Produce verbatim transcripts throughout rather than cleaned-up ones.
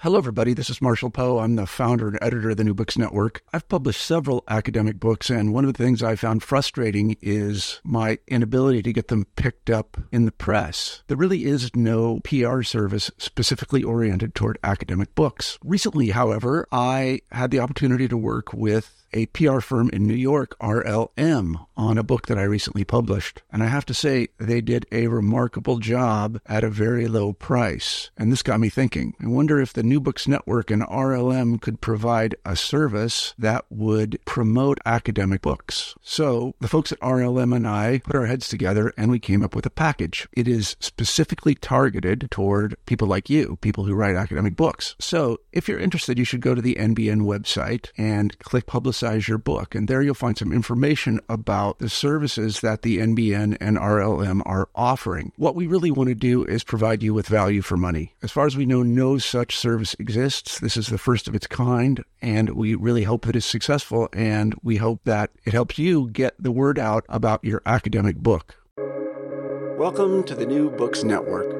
Hello, everybody. This is Marshall Poe. I'm the founder and editor of the New Books Network. I've published several academic books, and one of the things I found frustrating is my inability to get them picked up in the press. There really is no P R service specifically oriented toward academic books. Recently, however, I had the opportunity to work with a P R firm in New York, R L M, on a book that I recently published. And I have to say, they did a remarkable job at a very low price. And this got me thinking. I wonder if the New Books Network and R L M could provide a service that would promote academic books. So the folks at R L M and I put our heads together and we came up with a package. It is specifically targeted toward people like you, people who write academic books. So if you're interested, you should go to the N B N website and click Publicize your book. And there you'll find some information about the services that the N B N and R L M are offering. What we really want to do is provide you with value for money. As far as we know, no such service exists. This is the first of its kind, and we really hope that it's successful, and we hope that it helps you get the word out about your academic book. Welcome to the New Books Network.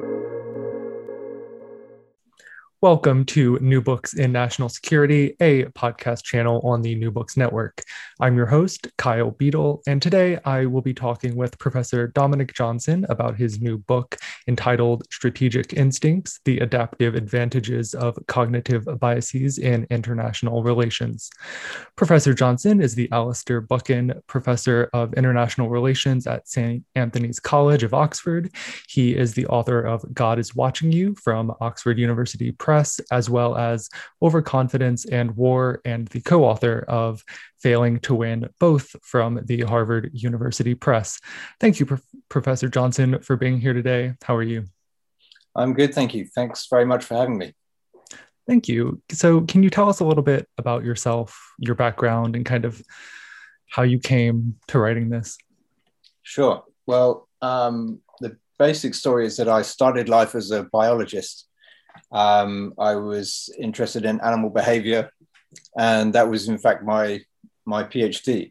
Welcome to New Books in National Security, a podcast channel on the New Books Network. I'm your host, Kyle Beadle, and today I will be talking with Professor Dominic Johnson about his new book entitled Strategic Instincts: The Adaptive Advantages of Cognitive Biases in International Relations. Professor Johnson is the Alistair Buchan Professor of International Relations at Saint Anthony's College of Oxford. He is the author of God is Watching You from Oxford University Press, as well as Overconfidence and War, and the co-author of Failing to Win, both from the Harvard University Press. Thank you, Pro- Professor Johnson, for being here today. How are you? I'm good, thank you. Thanks very much for having me. Thank you. So can you tell us a little bit about yourself, your background, and kind of how you came to writing this? Sure. Well, um, the basic story is that I started life as a biologist. Um, I was interested in animal behavior, and that was in fact my my PhD.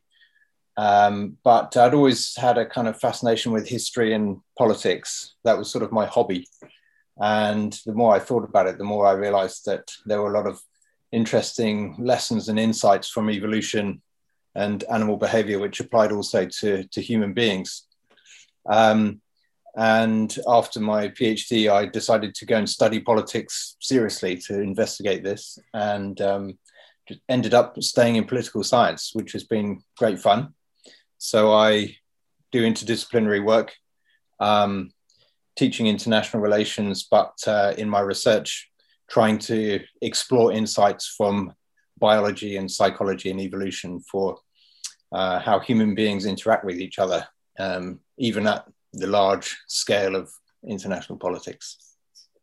Um, but I'd always had a kind of fascination with history and politics. That was sort of my hobby. And the more I thought about it, the more I realized that there were a lot of interesting lessons and insights from evolution and animal behavior, which applied also to, to human beings. Um, And after my PhD, I decided to go and study politics seriously to investigate this, and um, ended up staying in political science, which has been great fun. So I do interdisciplinary work, um, teaching international relations, but uh, in my research, trying to explore insights from biology and psychology and evolution for uh, how human beings interact with each other, um, even at the large scale of international politics.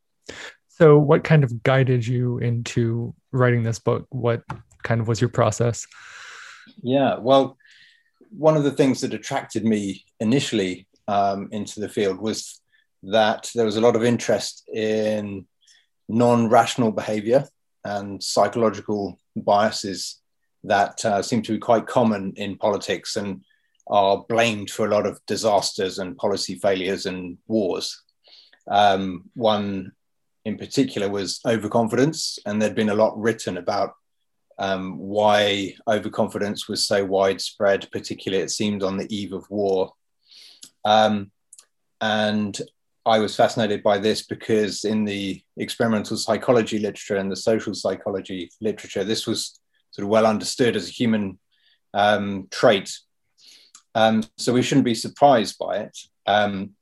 So what kind of guided you into writing this book? What kind of was your process? Yeah, well, one of the things that attracted me initially um, into the field was that there was a lot of interest in non-rational behavior and psychological biases that uh, seem to be quite common in politics and are blamed for a lot of disasters and policy failures and wars. Um, one in particular was overconfidence, and there'd been a lot written about um, why overconfidence was so widespread, particularly it seemed on the eve of war. Um, and I was fascinated by this because in the experimental psychology literature and the social psychology literature, this was sort of well understood as a human um, trait. Um, so we shouldn't be surprised by it. Um,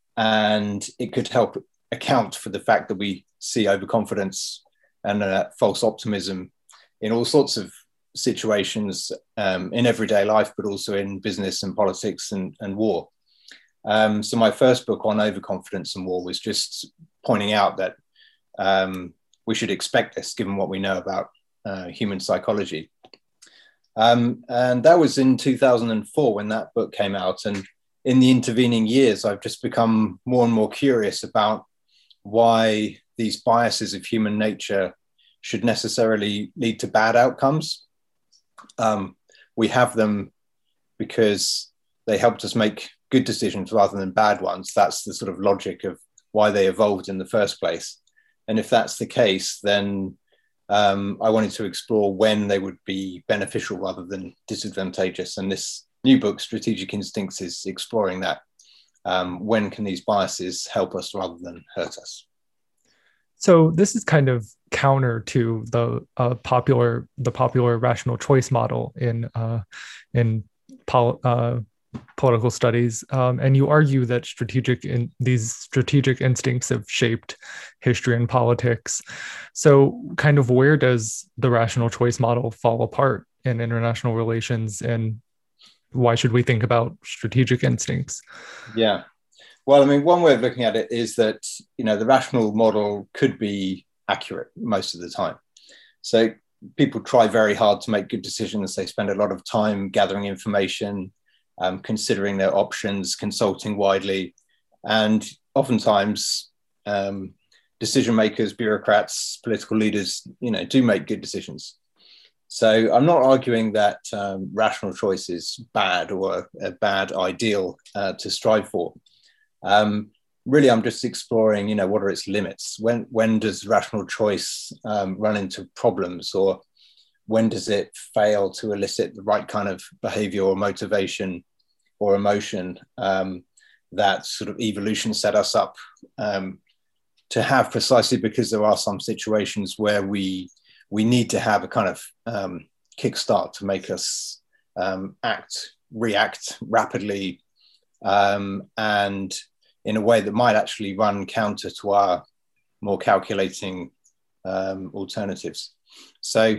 and it could help account for the fact that we see overconfidence and uh, false optimism in all sorts of situations um, in everyday life, but also in business and politics and, and war. Um, so my first book on overconfidence and war was just pointing out that um, we should expect this given what we know about uh, human psychology. Um, and that was in two thousand four when that book came out. And in the intervening years, I've just become more and more curious about why these biases of human nature should necessarily lead to bad outcomes. Um, we have them because they helped us make good decisions rather than bad ones. That's the sort of logic of why they evolved in the first place. And if that's the case, then um, I wanted to explore when they would be beneficial rather than disadvantageous. And this new book, Strategic Instincts, is exploring that. Um, when can these biases help us rather than hurt us? So this is kind of counter to the uh, popular the popular rational choice model in uh, in pol- uh, political studies, um, and you argue that strategic in these strategic instincts have shaped history and politics. So, kind of where does the rational choice model fall apart in international relations, and why should we think about strategic instincts? Yeah. Well, I mean, one way of looking at it is that, you know, the rational model could be accurate most of the time. So people try very hard to make good decisions. They spend a lot of time gathering information, um, considering their options, consulting widely. And oftentimes, um, decision makers, bureaucrats, political leaders, you know, do make good decisions. So I'm not arguing that um, rational choice is bad or a bad ideal uh, to strive for. Um, really, I'm just exploring, you know, what are its limits? When when does rational choice um, run into problems, or when does it fail to elicit the right kind of behavior or motivation or emotion um, that sort of evolution set us up um, to have, precisely because there are some situations where we we need to have a kind of um, kickstart to make us um, act, react rapidly, um, and in a way that might actually run counter to our more calculating um, alternatives. So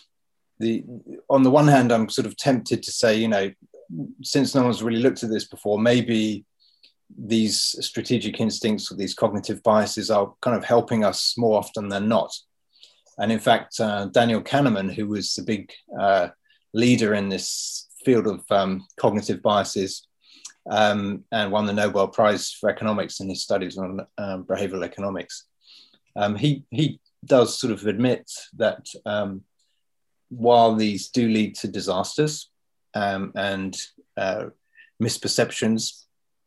the on the one hand, I'm sort of tempted to say, you know, since no one's really looked at this before, maybe these strategic instincts or these cognitive biases are kind of helping us more often than not. And in fact, uh, Daniel Kahneman, who was the big uh, leader in this field of um, cognitive biases, Um, and won the Nobel Prize for Economics in his studies on um, behavioral economics. Um, he, he does sort of admit that um, while these do lead to disasters um, and uh, misperceptions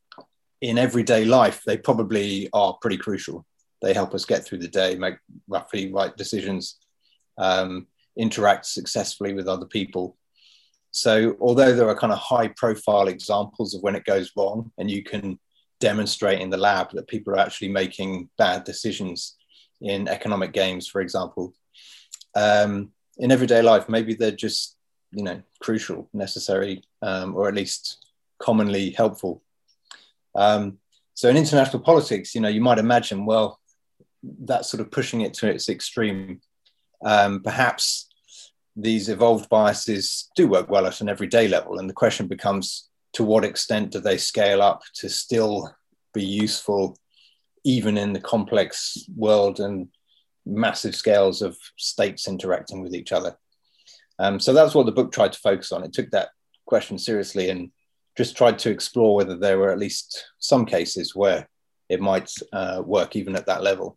in everyday life, they probably are pretty crucial. They help us get through the day, make roughly right decisions, um, interact successfully with other people. So although there are kind of high profile examples of when it goes wrong, and you can demonstrate in the lab that people are actually making bad decisions in economic games, for example, um, in everyday life, maybe they're just, you know, crucial, necessary, um, or at least commonly helpful. Um, so in international politics, you know, you might imagine, well, that's sort of pushing it to its extreme. Um, perhaps these evolved biases do work well at an everyday level. And the question becomes, to what extent do they scale up to still be useful, even in the complex world and massive scales of states interacting with each other? Um, so that's what the book tried to focus on. It took that question seriously and just tried to explore whether there were at least some cases where it might uh, work even at that level.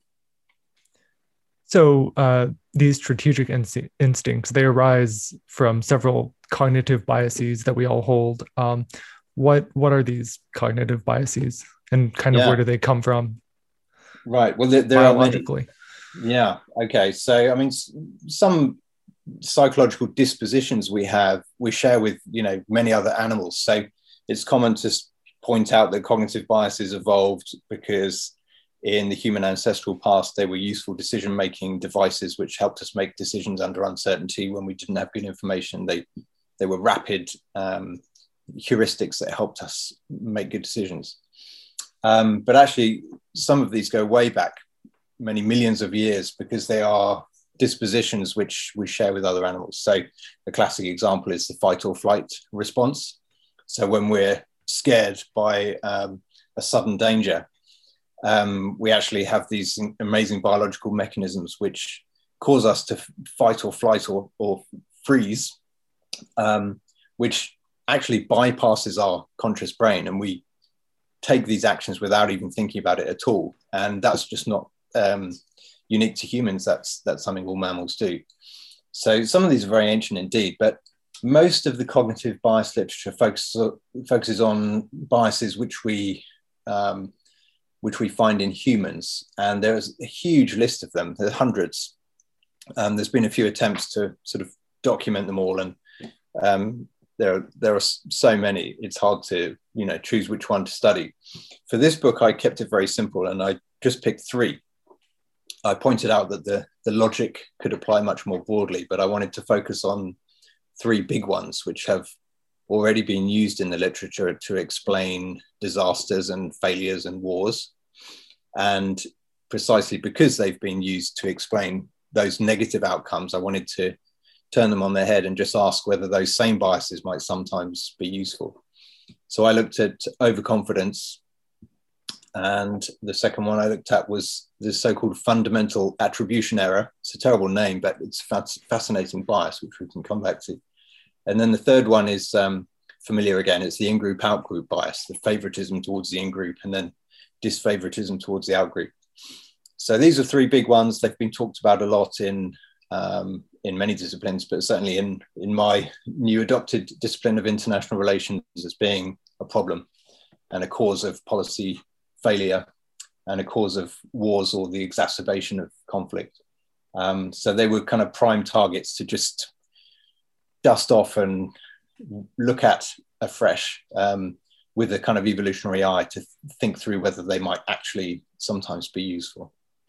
So uh, these strategic inst- instincts, they arise from several cognitive biases that we all hold. Um, what what are these cognitive biases, and kind of yeah. where do they come from? Right. Well, there, there biologically. Are many. Yeah. Okay. So, I mean, some psychological dispositions we have, we share with, you know, many other animals. So it's common to point out that cognitive biases evolved because in the human ancestral past, they were useful decision-making devices which helped us make decisions under uncertainty when we didn't have good information. They, they were rapid um, heuristics that helped us make good decisions. Um, but actually, some of these go way back, many millions of years, because they are dispositions which we share with other animals. So the classic example is the fight or flight response. So when we're scared by um, a sudden danger, Um, we actually have these amazing biological mechanisms which cause us to fight or flight or, or freeze, um, which actually bypasses our conscious brain, and we take these actions without even thinking about it at all. And that's just not um, unique to humans. That's that's something all mammals do. So some of these are very ancient indeed, but most of the cognitive bias literature focuses, focuses on biases which we um, which we find in humans. And there's a huge list of them, there are hundreds. Um, there's been a few attempts to sort of document them all, and um, there, there are so many, it's hard to, you know, choose which one to study. For this book, I kept it very simple, and I just picked three. I pointed out that the, the logic could apply much more broadly, but I wanted to focus on three big ones, which have already been used in the literature to explain disasters and failures and wars. And precisely because they've been used to explain those negative outcomes, I wanted to turn them on their head and just ask whether those same biases might sometimes be useful. So I looked at overconfidence, and the second one I looked at was the so-called fundamental attribution error. It's a terrible name, but it's a fascinating bias, which we can come back to. And then the third one is um, familiar again. It's the in-group, out-group bias, the favoritism towards the in-group and then disfavoritism towards the out-group. So these are three big ones. They've been talked about a lot in um, in many disciplines, but certainly in, in my new adopted discipline of international relations as being a problem and a cause of policy failure and a cause of wars or the exacerbation of conflict. Um, so they were kind of prime targets to just dust off and look at afresh um, with a kind of evolutionary eye to th- think through whether they might actually sometimes be useful.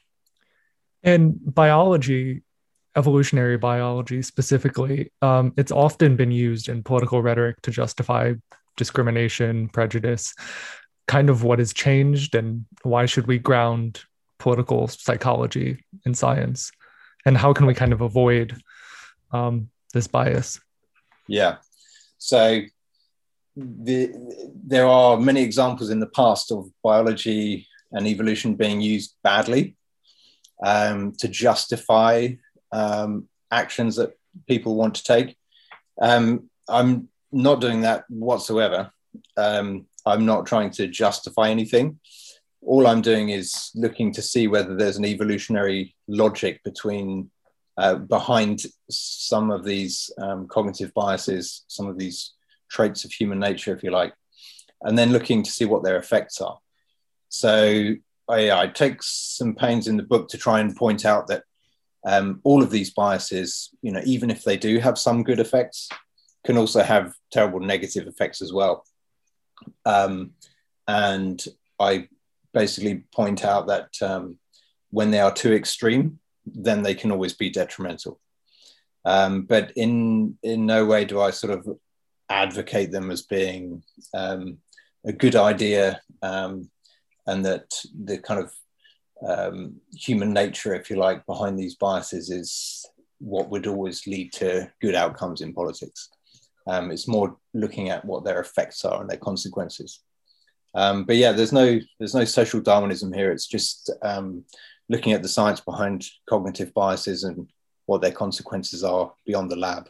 In biology, evolutionary biology specifically, um, it's often been used in political rhetoric to justify discrimination, prejudice. Kind of what has changed, and why should we ground political psychology in science? And how can we kind of avoid um, this bias? Yeah. So the, there are many examples in the past of biology and evolution being used badly um, to justify um, actions that people want to take. Um, I'm not doing that whatsoever. Um, I'm not trying to justify anything. All I'm doing is looking to see whether there's an evolutionary logic between uh, behind some of these um, cognitive biases, some of these traits of human nature, if you like, and then looking to see what their effects are. So I, I take some pains in the book to try and point out that um, all of these biases, you know, even if they do have some good effects, can also have terrible negative effects as well. Um, and I basically point out that um, when they are too extreme, then they can always be detrimental. Um, but in in no way do I sort of advocate them as being um, a good idea, um, and that the kind of um, human nature, if you like, behind these biases is what would always lead to good outcomes in politics. Um, it's more looking at what their effects are and their consequences. Um, but yeah, there's no there's no social Darwinism here. It's just um, looking at the science behind cognitive biases and what their consequences are beyond the lab.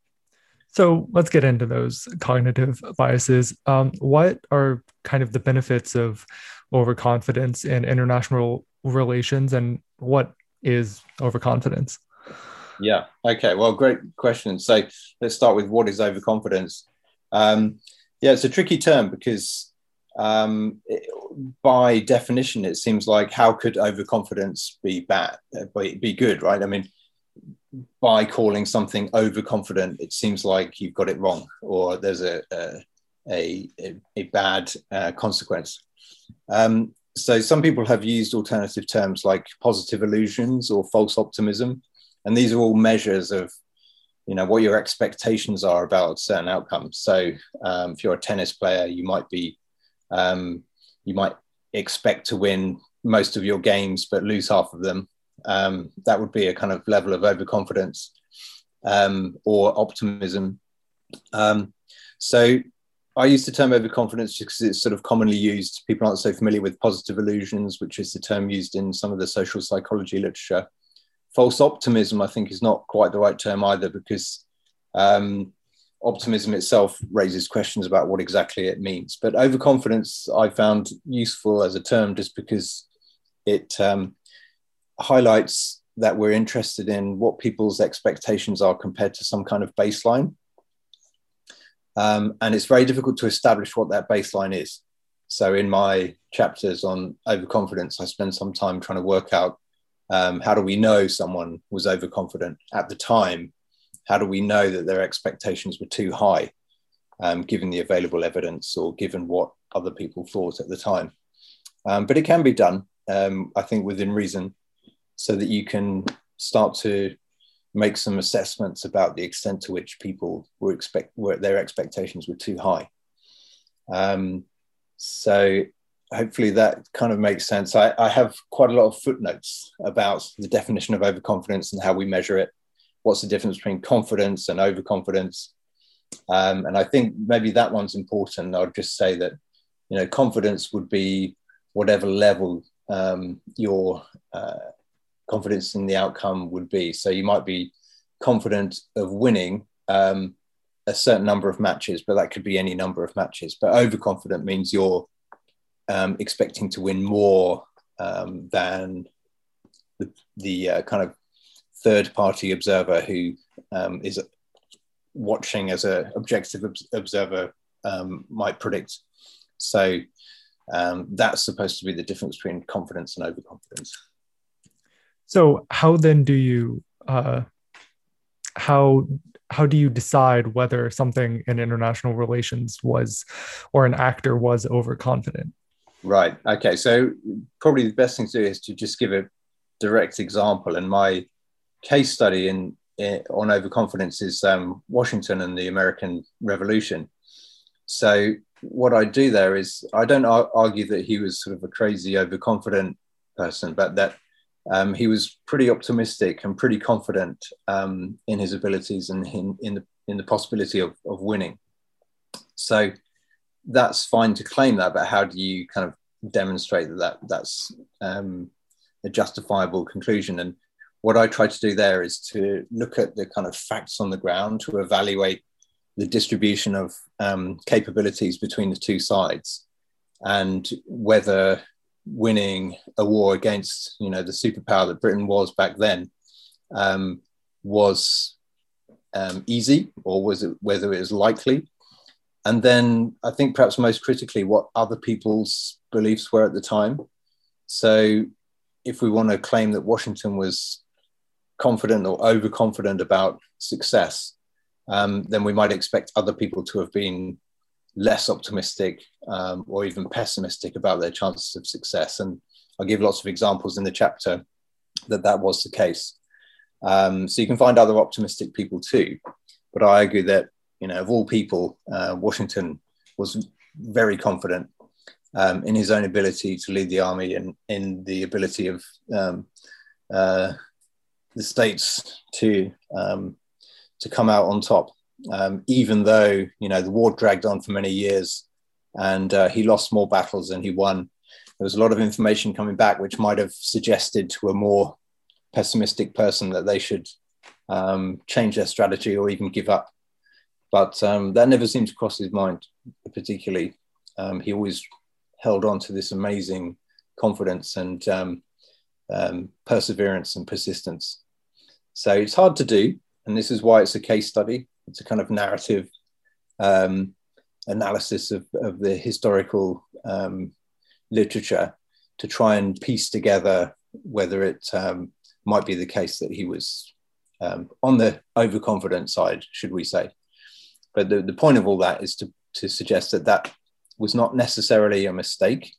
So let's get into those cognitive biases. Um, what are kind of the benefits of overconfidence in international relations, and what is overconfidence? Yeah. Okay. Well, great question. So let's start with what is overconfidence. Um, yeah, it's a tricky term because um, it, by definition, it seems like how could overconfidence be bad, uh, be, be good, right? I mean, by calling something overconfident, it seems like you've got it wrong, or there's a a, a, a bad uh, consequence. Um, so some people have used alternative terms like positive illusions or false optimism. And these are all measures of, you know, what your expectations are about certain outcomes. So um, if you're a tennis player, you might be, um, you might expect to win most of your games, but lose half of them. Um, that would be a kind of level of overconfidence um, or optimism. Um, so I use the term overconfidence because it's sort of commonly used. People aren't so familiar with positive illusions, which is the term used in some of the social psychology literature. False optimism, I think, is not quite the right term either, because um, optimism itself raises questions about what exactly it means. But overconfidence I found useful as a term just because it um, highlights that we're interested in what people's expectations are compared to some kind of baseline. Um, and it's very difficult to establish what that baseline is. So in my chapters on overconfidence, I spend some time trying to work out Um, how do we know someone was overconfident at the time? How do we know that their expectations were too high, um, given the available evidence or given what other people thought at the time? Um, but it can be done, um, I think, within reason, so that you can start to make some assessments about the extent to which people were expect were their expectations were too high. Um, so hopefully that kind of makes sense. I, I have quite a lot of footnotes about the definition of overconfidence and how we measure it. What's the difference between confidence and overconfidence? Um, and I think maybe that one's important. I'll just say that, you know, confidence would be whatever level um, your uh, confidence in the outcome would be. So you might be confident of winning um, a certain number of matches, but that could be any number of matches. But overconfident means you're um, expecting to win more um, than the, the uh, kind of third party observer who um, is watching as an objective observer um, might predict. So um, that's supposed to be the difference between confidence and overconfidence. So how then do you, uh, how how do you decide whether something in international relations was, or an actor was overconfident? Right. Okay. So probably the best thing to do is to just give a direct example. And my case study in, in on overconfidence is um, Washington and the American Revolution. So what I do there is I don't ar- argue that he was sort of a crazy overconfident person, but that um, he was pretty optimistic and pretty confident um, in his abilities and in, in the in the possibility of, of winning. So that's fine to claim that, but how do you kind of demonstrate that, that that's um, a justifiable conclusion? And what I try to do there is to look at the kind of facts on the ground, to evaluate the distribution of um, capabilities between the two sides, and whether winning a war against, you know, the superpower that Britain was back then um, was um, easy, or was it whether it was likely. And then I think perhaps most critically, what other people's beliefs were at the time. So if we want to claim that Washington was confident or overconfident about success, um, then we might expect other people to have been less optimistic um, or even pessimistic about their chances of success. And I'll give lots of examples in the chapter that that was the case. Um, so you can find other optimistic people too, but I argue that, you know, of all people, uh, Washington was very confident um, in his own ability to lead the army and in the ability of um, uh, the states to um, to come out on top, um, even though, you know, the war dragged on for many years and uh, he lost more battles than he won. There was a lot of information coming back which might have suggested to a more pessimistic person that they should um, change their strategy or even give up. But um, that never seemed to cross his mind particularly. Um, he always held on to this amazing confidence and um, um, perseverance and persistence. So it's hard to do. And this is why it's a case study. It's a kind of narrative um, analysis of, of the historical um, literature to try and piece together whether it um, might be the case that he was um, on the overconfident side, should we say. But the, the point of all that is to, to suggest that that was not necessarily a mistake,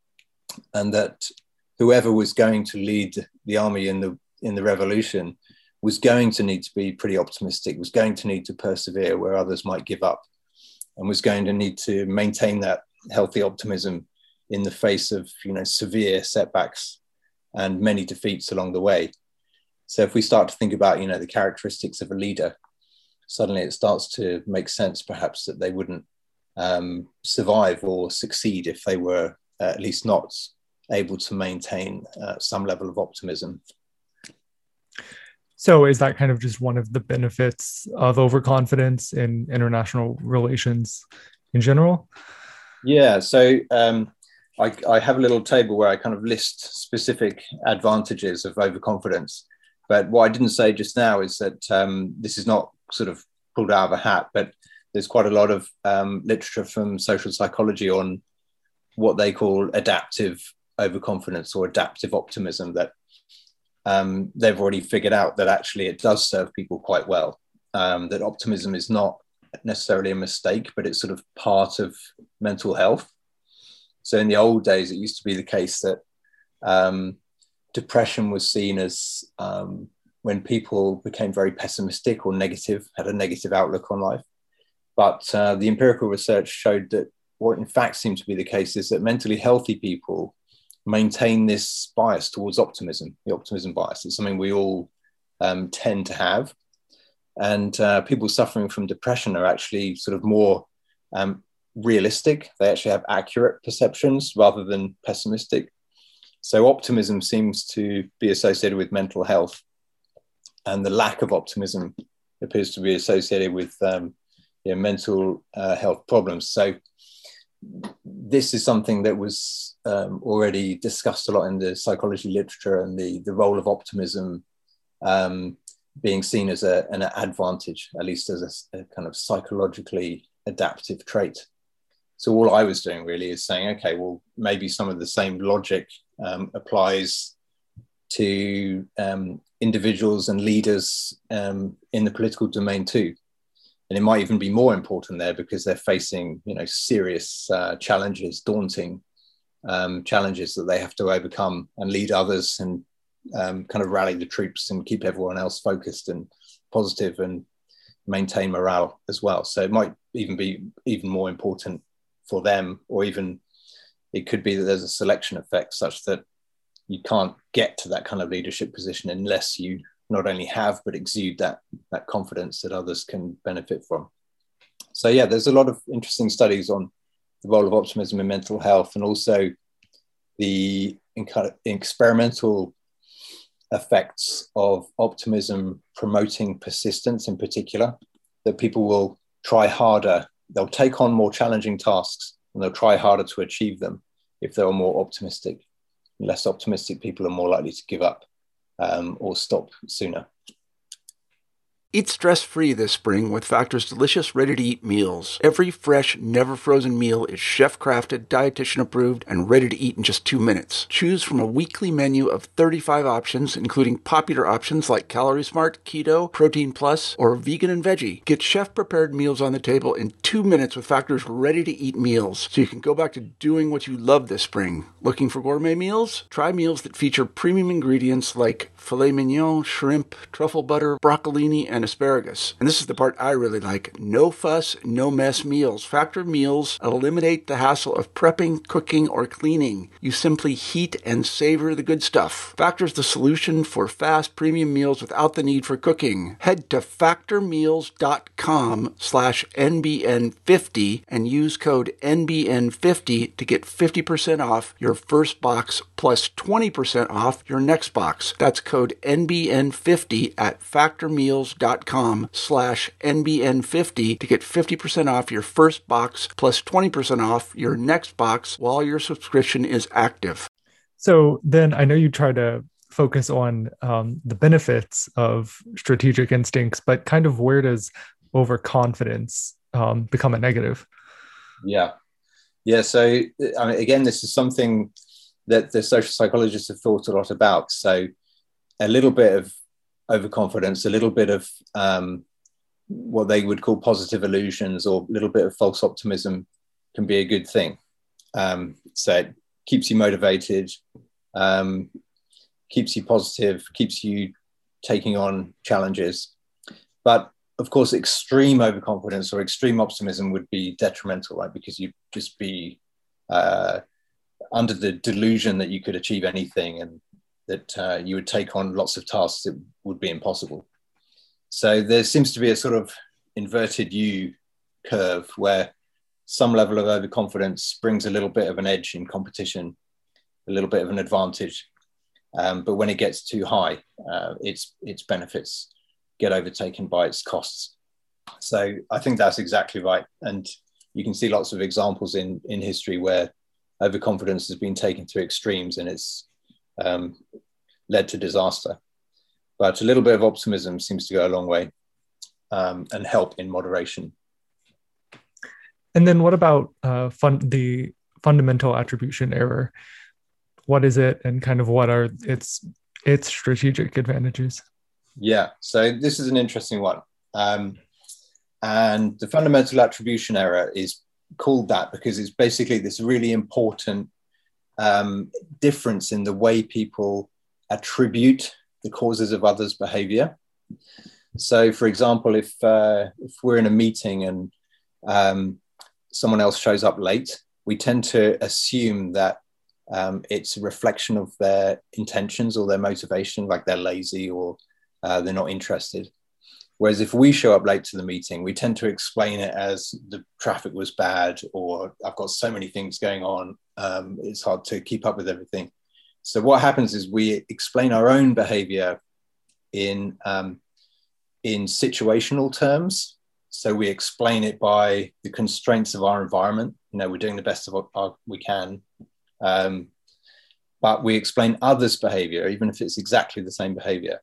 and that whoever was going to lead the army in the in the revolution was going to need to be pretty optimistic, was going to need to persevere where others might give up, and was going to need to maintain that healthy optimism in the face of, you know, severe setbacks and many defeats along the way. So if we start to think about, you know, the characteristics of a leader, suddenly it starts to make sense perhaps that they wouldn't um, survive or succeed if they were uh, at least not able to maintain uh, some level of optimism. So is that kind of just one of the benefits of overconfidence in international relations in general? Yeah, so um, I, I have a little table where I kind of list specific advantages of overconfidence. But what I didn't say just now is that um, this is not sort of pulled out of a hat, but there's quite a lot of um, literature from social psychology on what they call adaptive overconfidence or adaptive optimism, that um, they've already figured out that actually it does serve people quite well, um, that optimism is not necessarily a mistake, but it's sort of part of mental health. So in the old days, it used to be the case that um, depression was seen as um, when people became very pessimistic or negative, had a negative outlook on life. But uh, the empirical research showed that what in fact seemed to be the case is that mentally healthy people maintain this bias towards optimism, the optimism bias. It's something we all um, tend to have. And uh, people suffering from depression are actually sort of more um, realistic. They actually have accurate perceptions rather than pessimistic. So optimism seems to be associated with mental health, and the lack of optimism appears to be associated with um, you know, mental uh, health problems. So this is something that was um, already discussed a lot in the psychology literature, and the, the role of optimism um, being seen as a, an advantage, at least as a, a kind of psychologically adaptive trait. So all I was doing really is saying, okay, well, maybe some of the same logic um, applies to um, individuals and leaders um, in the political domain too. And it might even be more important there because they're facing, you know, serious uh, challenges, daunting um, challenges that they have to overcome and lead others and um, kind of rally the troops and keep everyone else focused and positive and maintain morale as well. So it might even be even more important for them, or even it could be that there's a selection effect such that you can't get to that kind of leadership position unless you not only have, but exude that, that confidence that others can benefit from. So yeah, there's a lot of interesting studies on the role of optimism in mental health, and also the kind of experimental effects of optimism promoting persistence in particular, that people will try harder, they'll take on more challenging tasks, and they'll try harder to achieve them if they're more optimistic. Less optimistic people are more likely to give up um, or stop sooner. Eat stress-free this spring with Factor's delicious, ready-to-eat meals. Every fresh, never-frozen meal is chef-crafted, dietitian-approved, and ready to eat in just two minutes. Choose from a weekly menu of thirty-five options, including popular options like Calorie Smart, Keto, Protein Plus, or Vegan and Veggie. Get chef-prepared meals on the table in two minutes with Factor's ready-to-eat meals, so you can go back to doing what you love this spring. Looking for gourmet meals? Try meals that feature premium ingredients like filet mignon, shrimp, truffle butter, broccolini, and asparagus. And this is the part I really like. No fuss, no mess meals. Factor meals eliminate the hassle of prepping, cooking, or cleaning. You simply heat and savor the good stuff. Factor's the solution for fast premium meals without the need for cooking. Head to factormeals.com slash NBN50 and use code N B N fifty to get fifty percent off your first box plus twenty percent off your next box. That's code N B N fifty at factormeals.com slash NBN50 to get fifty percent off your first box plus twenty percent off your next box while your subscription is active. So then I know you try to focus on um, the benefits of strategic instincts, but kind of where does overconfidence um, become a negative? Yeah. Yeah. So, I mean, again, this is something that the social psychologists have thought a lot about. So a little bit of overconfidence, a little bit of um, what they would call positive illusions, or a little bit of false optimism can be a good thing. Um, so it keeps you motivated, um, keeps you positive, keeps you taking on challenges. But of course, extreme overconfidence or extreme optimism would be detrimental, right? Because you'd just be uh, under the delusion that you could achieve anything, and that uh, you would take on lots of tasks that would be impossible. So there seems to be a sort of inverted U curve where some level of overconfidence brings a little bit of an edge in competition, a little bit of an advantage. Um, but when it gets too high, uh, its, its benefits get overtaken by its costs. So I think that's exactly right. And you can see lots of examples in, in history where overconfidence has been taken to extremes, and it's um, led to disaster. But a little bit of optimism seems to go a long way um, and help in moderation. And then what about uh, fun- the fundamental attribution error? What is it, and kind of what are its its strategic advantages? Yeah, so this is an interesting one. Um, and the fundamental attribution error is called that because it's basically this really important um, difference in the way people attribute the causes of others' behavior. So, for example, if uh, if we're in a meeting and um, someone else shows up late, we tend to assume that um, it's a reflection of their intentions or their motivation, like they're lazy or uh, they're not interested. Whereas if we show up late to the meeting, we tend to explain it as the traffic was bad, or I've got so many things going on, um, it's hard to keep up with everything. So what happens is we explain our own behavior in um, in situational terms. So we explain it by the constraints of our environment. You know, we're doing the best of what our, we can. Um, but we explain others' behavior, even if it's exactly the same behavior,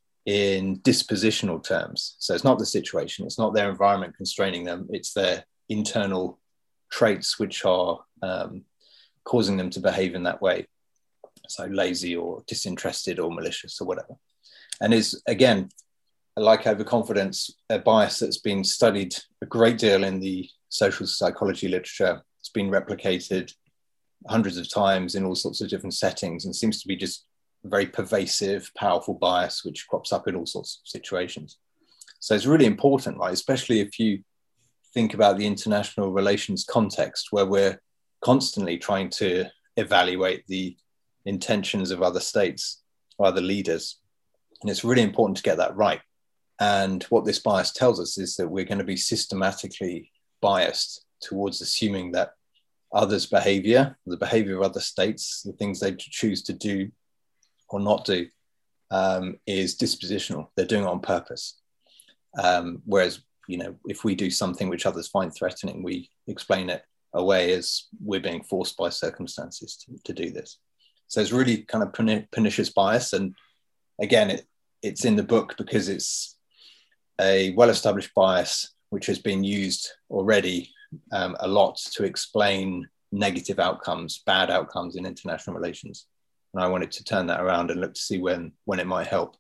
in dispositional terms. So it's not the situation, it's not their environment constraining them, it's their internal traits which are um, causing them to behave in that way. So lazy or disinterested or malicious or whatever. And is, again, like overconfidence, a bias that's been studied a great deal in the social psychology literature. It's been replicated hundreds of times in all sorts of different settings and seems to be just a very pervasive, powerful bias which crops up in all sorts of situations. So it's really important, right? Especially if you think about the international relations context where we're constantly trying to evaluate the intentions of other states or other leaders. And it's really important to get that right. And what this bias tells us is that we're going to be systematically biased towards assuming that others' behavior, the behavior of other states, the things they choose to do or not do, um, is dispositional. They're doing it on purpose. Um, whereas, you know, if we do something which others find threatening, we explain it away as we're being forced by circumstances to, to do this. So it's really kind of pernicious bias. And again, it, it's in the book because it's a well-established bias which has been used already um, a lot to explain negative outcomes, bad outcomes in international relations. And I wanted to turn that around and look to see when, when it might help.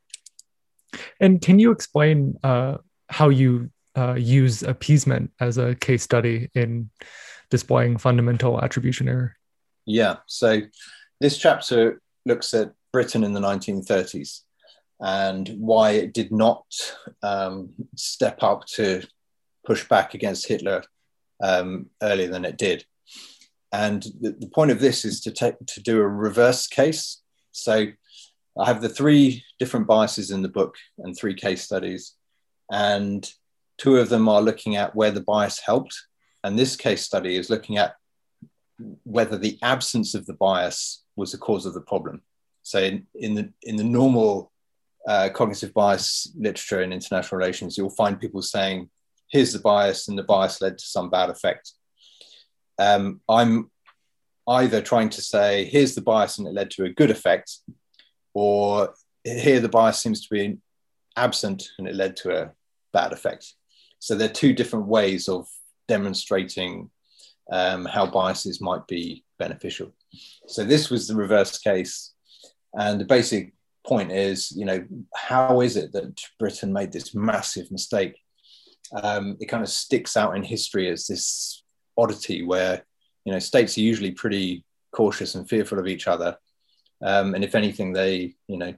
And can you explain uh, how you uh, use appeasement as a case study in displaying fundamental attribution error? Yeah, so this chapter looks at Britain in the nineteen thirties and why it did not um, step up to push back against Hitler um, earlier than it did. And the, the point of this is to take to do a reverse case. So I have the three different biases in the book and three case studies, and two of them are looking at where the bias helped. And this case study is looking at whether the absence of the bias was the cause of the problem. So in, in the in the normal uh, cognitive bias literature in international relations, you'll find people saying, here's the bias, and the bias led to some bad effect. Um, I'm either trying to say, here's the bias and it led to a good effect, or here the bias seems to be absent and it led to a bad effect. So there are two different ways of demonstrating um, how biases might be beneficial. So this was the reverse case. And the basic point is, you know, how is it that Britain made this massive mistake? Um, it kind of sticks out in history as this oddity where, you know, states are usually pretty cautious and fearful of each other. Um, and if anything, they, you know,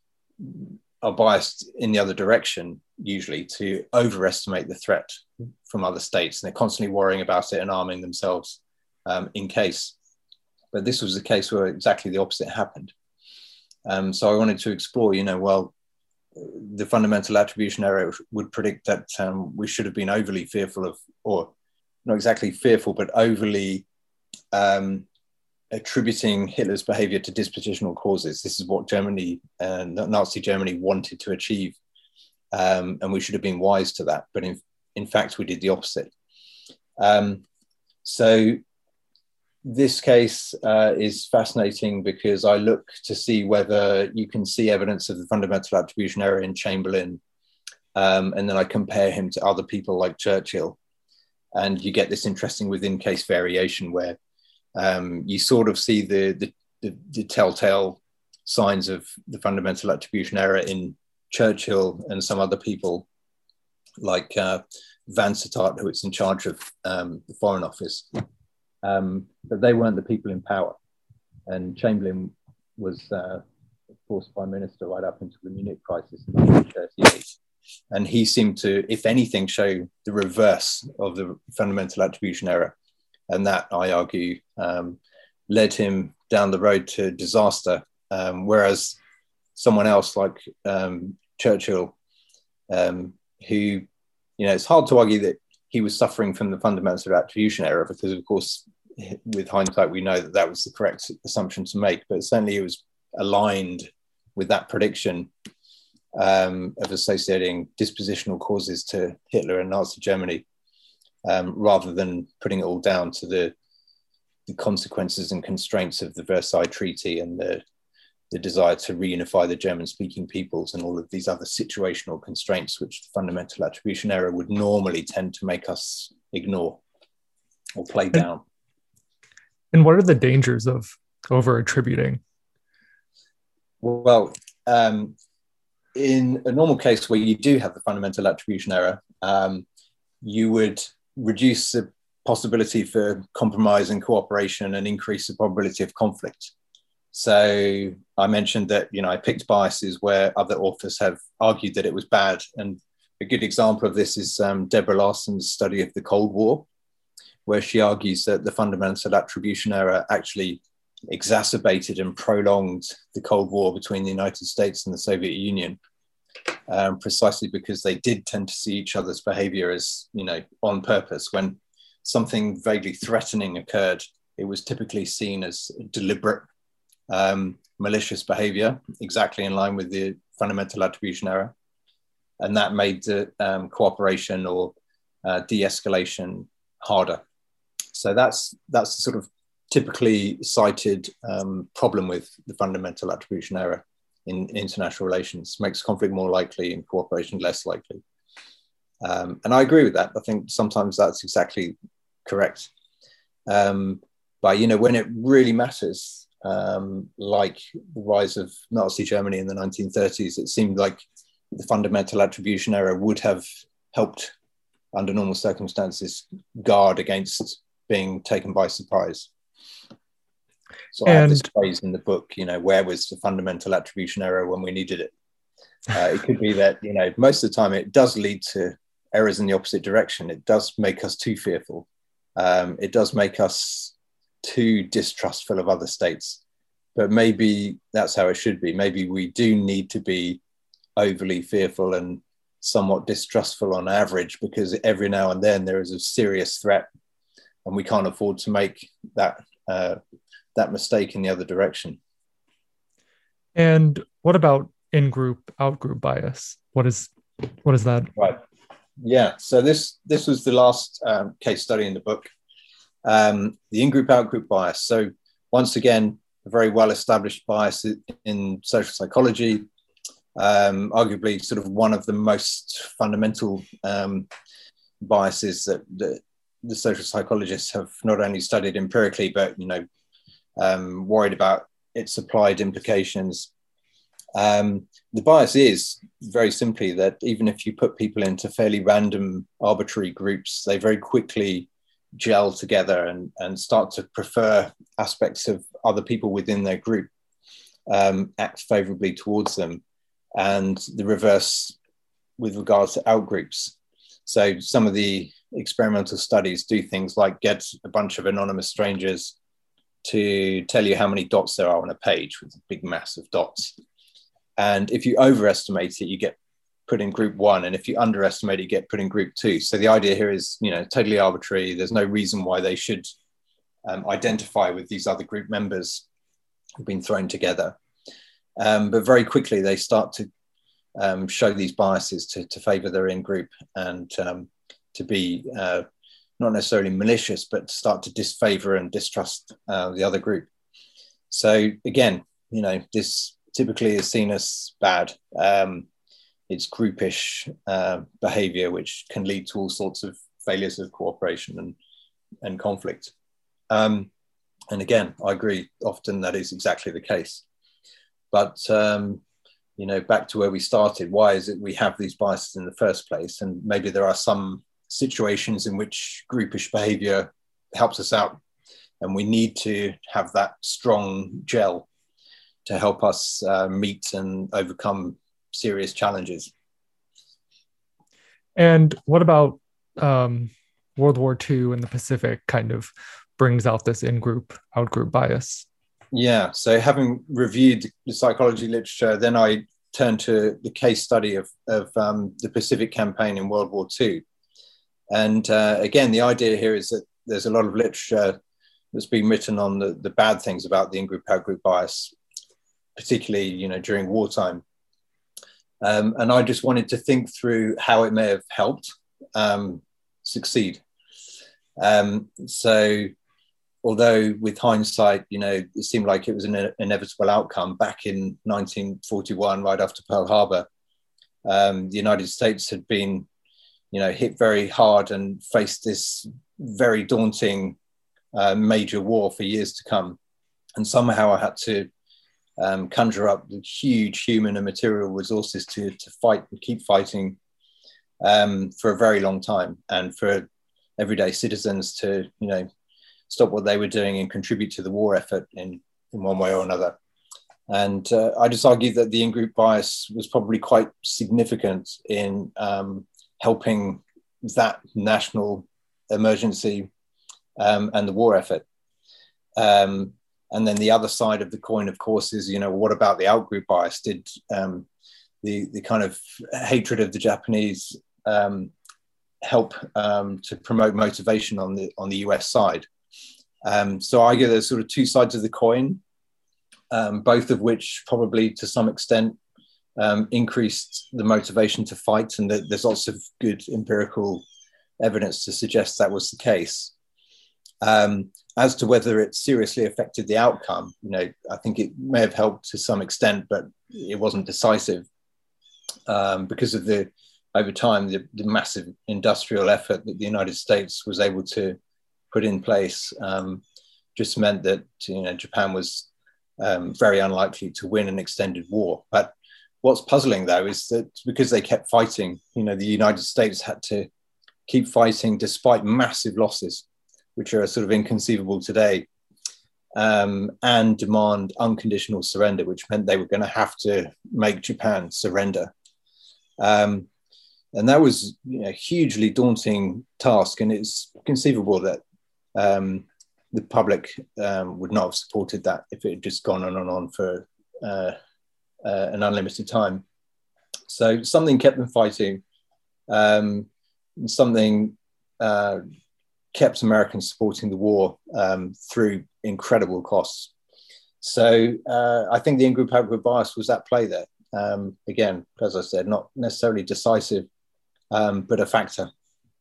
are biased in the other direction, usually to overestimate the threat from other states. And they're constantly worrying about it and arming themselves um, in case. But this was a case where exactly the opposite happened. Um, so I wanted to explore, you know, well, the fundamental attribution error would predict that um, we should have been overly fearful of, or not exactly fearful, but overly um, attributing Hitler's behavior to dispositional causes. This is what Germany and Nazi Germany wanted to achieve. Um, and we should have been wise to that. But in, in fact, we did the opposite. Um, so this case uh, is fascinating because I look to see whether you can see evidence of the fundamental attribution error in Chamberlain. Um, and then I compare him to other people like Churchill. And you get this interesting within case variation where um, you sort of see the, the, the, the telltale signs of the fundamental attribution error in Churchill and some other people like uh, Vansittart, who was in charge of um, the Foreign Office. Um, but they weren't the people in power. And Chamberlain was, uh, of course, Prime Minister right up into the Munich crisis in nineteen thirty-eight. And he seemed to, if anything, show the reverse of the fundamental attribution error. And that, I argue, um, led him down the road to disaster. Um, whereas someone else like um, Churchill, um, who, you know, it's hard to argue that he was suffering from the fundamental attribution error because, of course, with hindsight, we know that that was the correct assumption to make, but certainly it was aligned with that prediction um, of associating dispositional causes to Hitler and Nazi Germany, um, rather than putting it all down to the, the consequences and constraints of the Versailles Treaty and the, the desire to reunify the German-speaking peoples and all of these other situational constraints, which the fundamental attribution error would normally tend to make us ignore or play down. And what are the dangers of over-attributing? Well, um, in a normal case where you do have the fundamental attribution error, um, you would reduce the possibility for compromise and cooperation and increase the probability of conflict. So I mentioned that, you know, I picked biases where other authors have argued that it was bad. And a good example of this is um, Deborah Larson's study of the Cold War, where she argues that the fundamental attribution error actually exacerbated and prolonged the Cold War between the United States and the Soviet Union, um, precisely because they did tend to see each other's behavior as, you know, on purpose. When something vaguely threatening occurred, it was typically seen as deliberate, um, malicious behavior, exactly in line with the fundamental attribution error. And that made the um, cooperation or uh, de-escalation harder. So that's that's the sort of typically cited um, problem with the fundamental attribution error in, in international relations. Makes conflict more likely and cooperation less likely. Um, and I agree with that. I think sometimes that's exactly correct. Um, but, you know, when it really matters, um, like the rise of Nazi Germany in the nineteen thirties, it seemed like the fundamental attribution error would have helped, under normal circumstances, guard against being taken by surprise. So and I have this phrase in the book, you know, where was the fundamental attribution error when we needed it? Uh, it could be that, you know, most of the time it does lead to errors in the opposite direction. It does make us too fearful. Um, it does make us too distrustful of other states. But maybe that's how it should be. Maybe we do need to be overly fearful and somewhat distrustful on average, because every now and then there is a serious threat and we can't afford to make that uh, that mistake in the other direction. And what about in-group, out-group bias? What is what is that? Right. Yeah. So this this was the last um, case study in the book, um, the in-group, out-group bias. So once again, a very well-established bias in social psychology. Um, arguably sort of one of the most fundamental um, biases that, that the social psychologists have not only studied empirically, but, you know, um, worried about its applied implications. Um, the bias is very simply that even if you put people into fairly random, arbitrary groups, they very quickly gel together and, and start to prefer aspects of other people within their group, um, act favorably towards them. And the reverse with regards to outgroups. So some of the experimental studies do things like get a bunch of anonymous strangers to tell you how many dots there are on a page with a big mass of dots. And if you overestimate it, you get put in group one. And if you underestimate it, you get put in group two. So the idea here is, you know, totally arbitrary. There's no reason why they should um, identify with these other group members who've been thrown together. Um, but very quickly, they start to um, show these biases to, to favor their in-group and um, to be uh, not necessarily malicious, but start to disfavor and distrust uh, the other group. So again, you know, this typically is seen as bad. Um, it's groupish uh, behavior, which can lead to all sorts of failures of cooperation and, and conflict. Um, and again, I agree, often that is exactly the case. But, um, you know, back to where we started, why is it we have these biases in the first place? And maybe there are some situations in which groupish behavior helps us out, and we need to have that strong gel to help us uh, meet and overcome serious challenges. And what about um, World War Two in the Pacific kind of brings out this in-group, out-group bias? Yeah, so having reviewed the psychology literature, then I turned to the case study of, of um, the Pacific Campaign in World War Two. And uh, again, the idea here is that there's a lot of literature that's been written on the, the bad things about the in-group, out-group bias, particularly, you know, during wartime. Um, and I just wanted to think through how it may have helped um, succeed. Um, so although with hindsight, you know, it seemed like it was an inevitable outcome back in nineteen forty-one, right after Pearl Harbor, um, the United States had been, you know, hit very hard and faced this very daunting uh, major war for years to come. And somehow I had to um, conjure up the huge human and material resources to, to fight and keep fighting um, for a very long time, and for everyday citizens to, you know, stop what they were doing and contribute to the war effort in, in one way or another. And uh, I just argued that the in-group bias was probably quite significant in um, helping that national emergency um, and the war effort. Um, and then the other side of the coin, of course, is, you know, what about the out-group bias? Did um, the, the kind of hatred of the Japanese um, help um, to promote motivation on the, on the U S side? Um, so I get there's sort of two sides of the coin, um, both of which probably to some extent um, increased the motivation to fight, and that there's lots of good empirical evidence to suggest that was the case. Um, as to whether it seriously affected the outcome, you know, I think it may have helped to some extent, but it wasn't decisive um, because of the, over time, the, the massive industrial effort that the United States was able to put in place um, just meant that, you know, Japan was um, very unlikely to win an extended war. But what's puzzling, though, is that because they kept fighting, you know, the United States had to keep fighting despite massive losses, which are sort of inconceivable today, um, and demand unconditional surrender, which meant they were going to have to make Japan surrender. Um, and that was, you know, a hugely daunting task, and it's conceivable that um, the public um, would not have supported that if it had just gone on and on for uh, uh, an unlimited time. So something kept them fighting, um, and something uh, kept Americans supporting the war um, through incredible costs. So uh, I think the in-group, out-group bias was at play there. Um, again, as I said, not necessarily decisive, um, but a factor.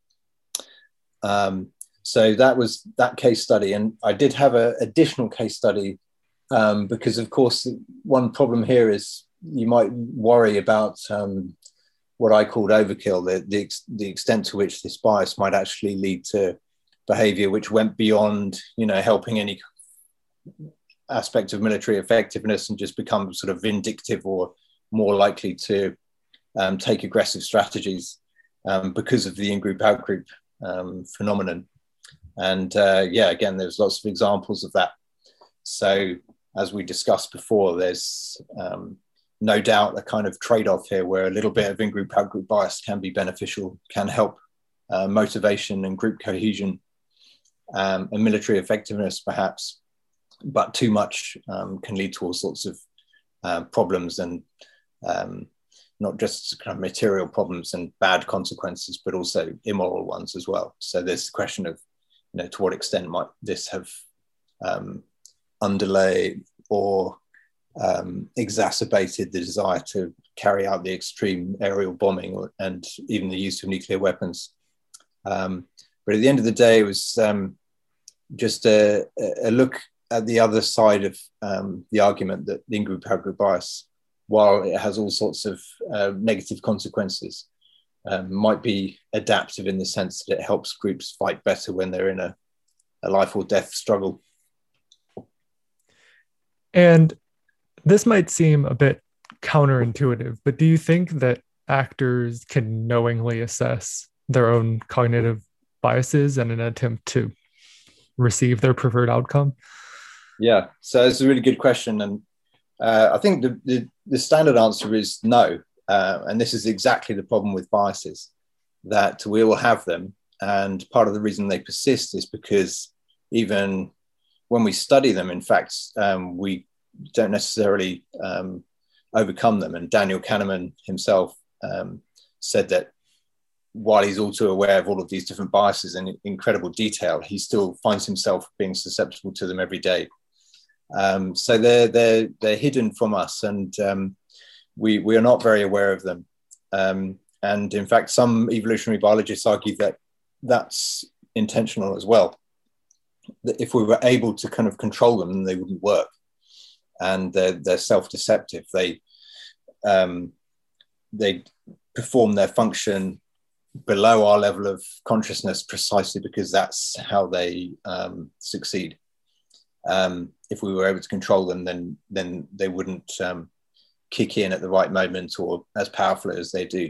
Um, so that was that case study. And I did have an additional case study um, because, of course, one problem here is you might worry about um, what I called overkill, the, the, ex- the extent to which this bias might actually lead to behavior which went beyond, you know, helping any aspect of military effectiveness and just become sort of vindictive or more likely to um, take aggressive strategies um, because of the in-group, out-group um, phenomenon. And uh, yeah, again, there's lots of examples of that. So as we discussed before, there's um, no doubt a kind of trade-off here where a little bit of in-group, out-group bias can be beneficial, can help uh, motivation and group cohesion um, and military effectiveness perhaps, but too much um, can lead to all sorts of uh, problems and um, not just kind of material problems and bad consequences, but also immoral ones as well. So there's the question of, you know, to what extent might this have um, underlay or um, exacerbated the desire to carry out the extreme aerial bombing or, and even the use of nuclear weapons. Um, but at the end of the day, it was um, just a, a look at the other side of um, the argument that the in-group, out-group bias, while it has all sorts of uh, negative consequences, um, might be adaptive in the sense that it helps groups fight better when they're in a, a life or death struggle. And This might seem a bit counterintuitive, but do you think that actors can knowingly assess their own cognitive biases in an attempt to receive their preferred outcome? Yeah, so it's a really good question. And uh, I think the, the, the standard answer is no. Uh, and this is exactly the problem with biases, that we will have them. And part of the reason they persist is because even when we study them, in fact, um, we don't necessarily um, overcome them. And Daniel Kahneman himself um, said that while he's also aware of all of these different biases in incredible detail, he still finds himself being susceptible to them every day. Um, so they're, they're, they're hidden from us, and um, we, we are not very aware of them. Um, and in fact, some evolutionary biologists argue that that's intentional as well. That if we were able to kind of control them, they wouldn't work. And they're, they're self-deceptive. They, um, they perform their function below our level of consciousness precisely because that's how they um, succeed. Um, if we were able to control them, then then they wouldn't um, kick in at the right moment or as powerfully as they do.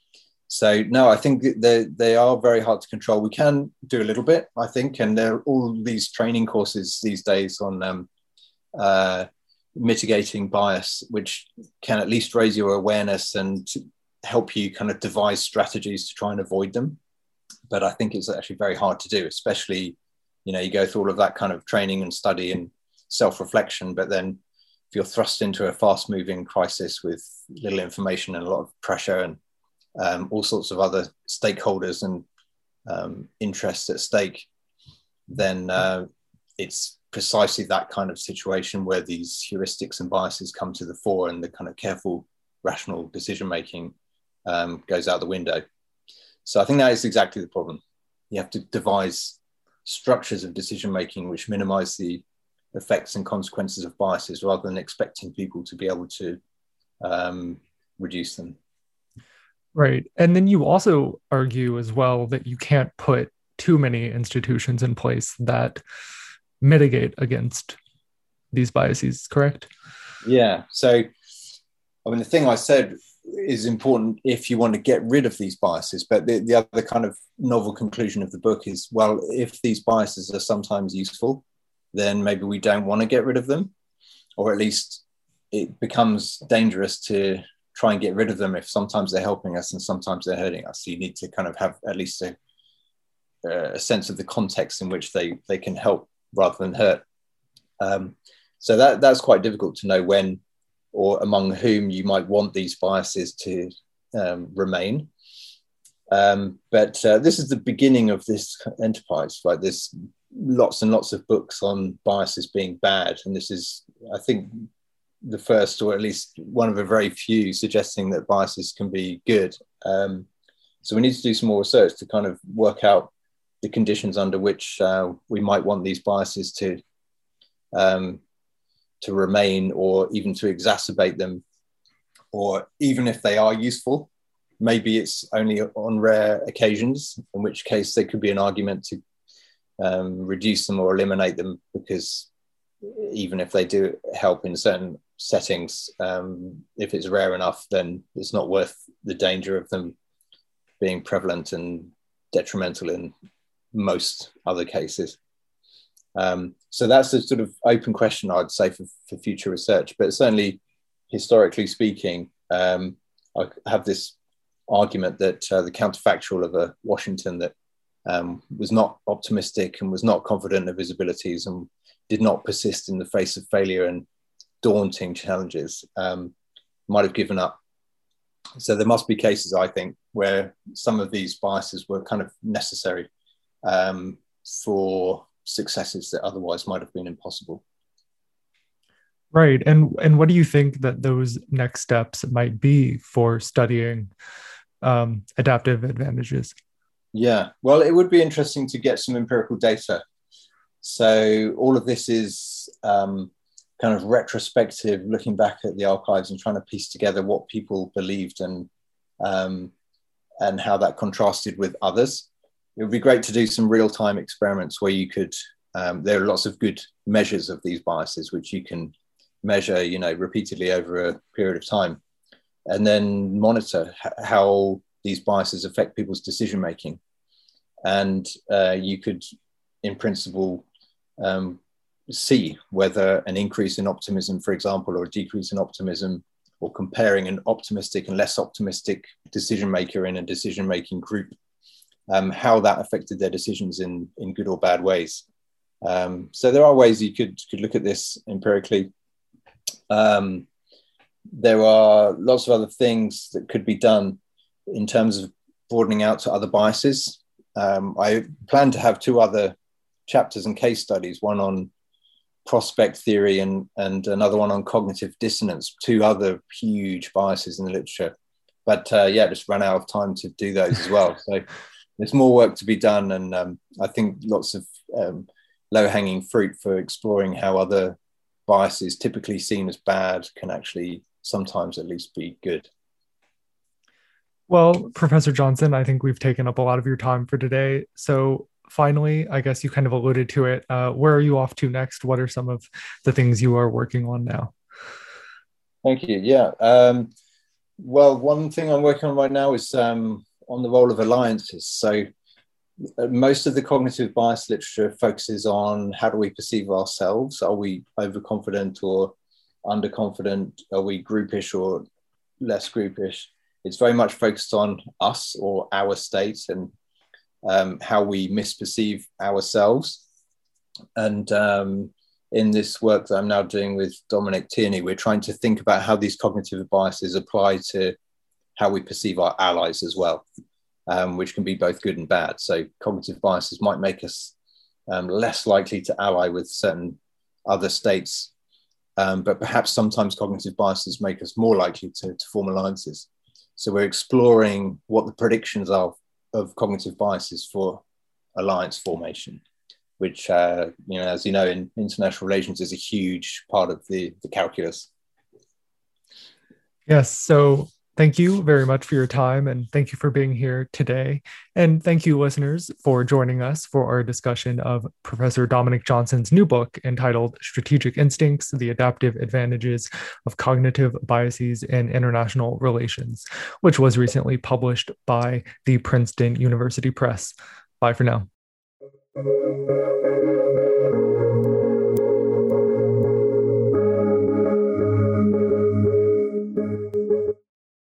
So no, I think they they are very hard to control. We can do a little bit, I think, and there are all these training courses these days on um, uh, mitigating bias, which can at least raise your awareness and help you kind of devise strategies to try and avoid them. But I think it's actually very hard to do, especially, you know, you go through all of that kind of training and study and self-reflection, but then if you're thrust into a fast-moving crisis with little information and a lot of pressure and um, all sorts of other stakeholders and um, interests at stake, then uh, it's precisely that kind of situation where these heuristics and biases come to the fore, and the kind of careful, rational decision-making um, goes out the window. So I think that is exactly the problem. You have to devise structures of decision-making which minimize the effects and consequences of biases rather than expecting people to be able to um, reduce them. Right. And then you also argue as well that you can't put too many institutions in place that mitigate against these biases, correct? Yeah. So, I mean, the thing I said is important if you want to get rid of these biases, but the, the other kind of novel conclusion of the book is, well, if these biases are sometimes useful, then maybe we don't want to get rid of them, or at least it becomes dangerous to try and get rid of them if sometimes they're helping us and sometimes they're hurting us. So you need to kind of have at least a, a sense of the context in which they, they can help rather than hurt. Um, so that that's quite difficult to know when or among whom you might want these biases to um, remain. Um, but uh, this is the beginning of this enterprise, like there's lots and lots of books on biases being bad. And this is, I think, the first, or at least one of a very few, suggesting that biases can be good. Um, so we need to do some more research to kind of work out the conditions under which uh, we might want these biases to um, to remain, or even to exacerbate them, or even if they are useful, maybe it's only on rare occasions, in which case there could be an argument to um, reduce them or eliminate them, because even if they do help in certain settings, um, if it's rare enough, then it's not worth the danger of them being prevalent and detrimental in most other cases. Um, so that's a sort of open question, I'd say, for, for future research. But certainly, historically speaking, um, I have this argument that uh, the counterfactual of a Washington that um, was not optimistic and was not confident of his abilities and did not persist in the face of failure and daunting challenges um, might have given up. So there must be cases, I think, where some of these biases were kind of necessary um, for successes that otherwise might have been impossible. Right. And and what do you think that those next steps might be for studying um, adaptive advantages? Yeah, well, it would be interesting to get some empirical data. So all of this is um, kind of retrospective, looking back at the archives and trying to piece together what people believed and um, and how that contrasted with others. It would be great to do some real-time experiments where you could, um, there are lots of good measures of these biases which you can measure, you know, repeatedly over a period of time, and then monitor h- how these biases affect people's decision making. And uh, you could, in principle, um, see whether an increase in optimism, for example, or a decrease in optimism, or comparing an optimistic and less optimistic decision maker in a decision making group, um, how that affected their decisions in, in good or bad ways. Um, so there are ways you could, could look at this empirically. Um, there are lots of other things that could be done in terms of broadening out to other biases. Um, I plan to have two other chapters and case studies, one on prospect theory and, and another one on cognitive dissonance, two other huge biases in the literature. But uh, yeah, just ran out of time to do those as well. So there's more work to be done. And um, I think lots of um, low-hanging fruit for exploring how other biases typically seen as bad can actually sometimes at least be good. Well, Professor Johnson, I think we've taken up a lot of your time for today. So finally, I guess you kind of alluded to it. Uh, where are you off to next? What are some of the things you are working on now? Thank you. Yeah. Um, well, one thing I'm working on right now is um, on the role of alliances. So uh, most of the cognitive bias literature focuses on how do we perceive ourselves? Are we overconfident or underconfident? Are we groupish or less groupish? It's very much focused on us or our state and um, how we misperceive ourselves. And um, in this work that I'm now doing with Dominic Tierney, we're trying to think about how these cognitive biases apply to how we perceive our allies as well, um, which can be both good and bad. So cognitive biases might make us um, less likely to ally with certain other states, um, but perhaps sometimes cognitive biases make us more likely to, to form alliances. So we're exploring what the predictions are of cognitive biases for alliance formation, which, uh, you know, as you know, in international relations is a huge part of the, the calculus. Yes. So thank you very much for your time, and thank you for being here today. And thank you, listeners, for joining us for our discussion of Professor Dominic Johnson's new book entitled Strategic Instincts: The Adaptive Advantages of Cognitive Biases in International Relations, which was recently published by the Princeton University Press. Bye for now.